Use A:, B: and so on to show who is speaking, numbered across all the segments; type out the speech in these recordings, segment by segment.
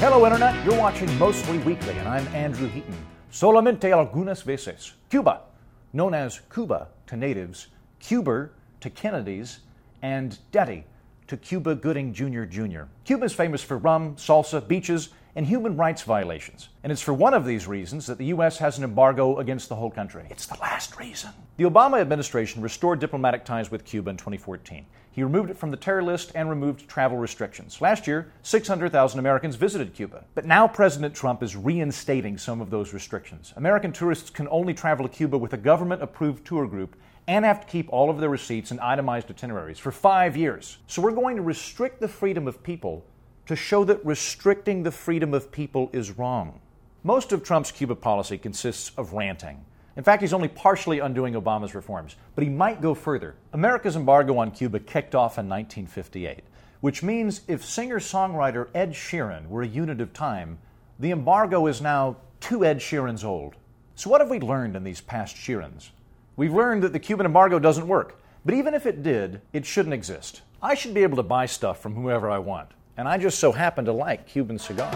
A: Hello, Internet. You're watching Mostly Weekly, and I'm Andrew Heaton. Solamente algunas veces. Cuba, known as Cuba to natives, Cuber to Kennedys, and Daddy to Cuba Gooding Jr. Jr. Cuba is famous for rum, salsa, beaches, and human rights violations. And it's for one of these reasons that the U.S. has an embargo against the whole country. It's the last reason. The Obama administration restored diplomatic ties with Cuba in 2014. He removed it from the terror list and removed travel restrictions. Last year, 600,000 Americans visited Cuba. But now President Trump is reinstating some of those restrictions. American tourists can only travel to Cuba with a government-approved tour group and have to keep all of their receipts and itemized itineraries for 5 years. So we're going to restrict the freedom of people to show that restricting the freedom of people is wrong. Most of Trump's Cuba policy consists of ranting. In fact, he's only partially undoing Obama's reforms, but he might go further. America's embargo on Cuba kicked off in 1958, which means if singer-songwriter Ed Sheeran were a unit of time, the embargo is now 2 Ed Sheerans old. So what have we learned in these past Sheerans? We've learned that the Cuban embargo doesn't work, but even if it did, it shouldn't exist. I should be able to buy stuff from whoever I want, and I just so happen to like Cuban cigars.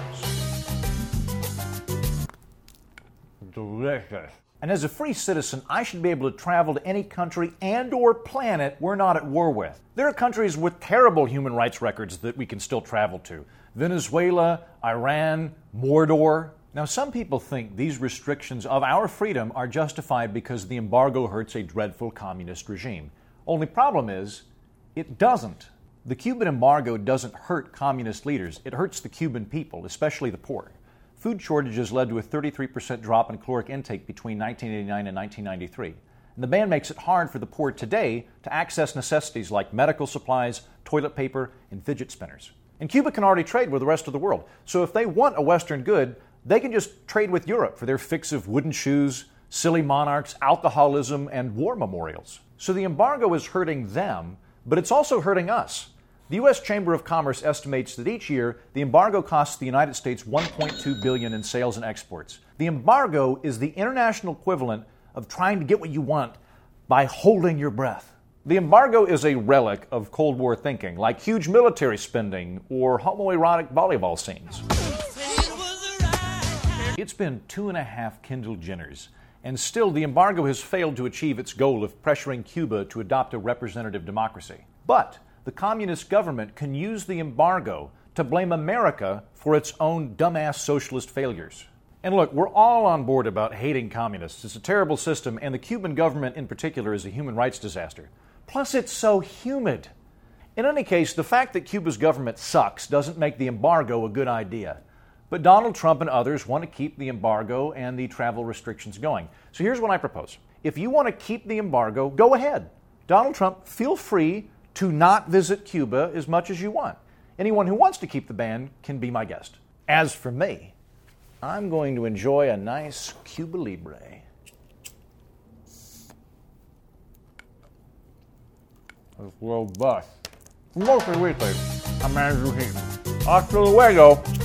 A: Delicious. And as a free citizen, I should be able to travel to any country and or planet we're not at war with. There are countries with terrible human rights records that we can still travel to. Venezuela, Iran, Mordor. Now, some people think these restrictions of our freedom are justified because the embargo hurts a dreadful communist regime. Only problem is, it doesn't. The Cuban embargo doesn't hurt communist leaders. It hurts the Cuban people, especially the poor. Food shortages led to a 33% drop in caloric intake between 1989 and 1993. And the ban makes it hard for the poor today to access necessities like medical supplies, toilet paper, and fidget spinners. And Cuba can already trade with the rest of the world. So if they want a Western good, they can just trade with Europe for their fix of wooden shoes, silly monarchs, alcoholism, and war memorials. So the embargo is hurting them, but it's also hurting us. The U.S. Chamber of Commerce estimates that each year, the embargo costs the United States $1.2 billion in sales and exports. The embargo is the international equivalent of trying to get what you want by holding your breath. The embargo is a relic of Cold War thinking, like huge military spending or homoerotic volleyball scenes. It's been 2.5 Kendall Jenners, and still the embargo has failed to achieve its goal of pressuring Cuba to adopt a representative democracy. But the communist government can use the embargo to blame America for its own dumbass socialist failures. And look, we're all on board about hating communists. It's a terrible system, and the Cuban government in particular is a human rights disaster. Plus, it's so humid. In any case, the fact that Cuba's government sucks doesn't make the embargo a good idea. But Donald Trump and others want to keep the embargo and the travel restrictions going. So here's what I propose. If you want to keep the embargo, go ahead. Donald Trump, feel free to not visit Cuba as much as you want. Anyone who wants to keep the ban can be my guest. As for me, I'm going to enjoy a nice Cuba Libre. It's robust. Mostly Weekly, I'm Andrew Heaton. Hasta luego.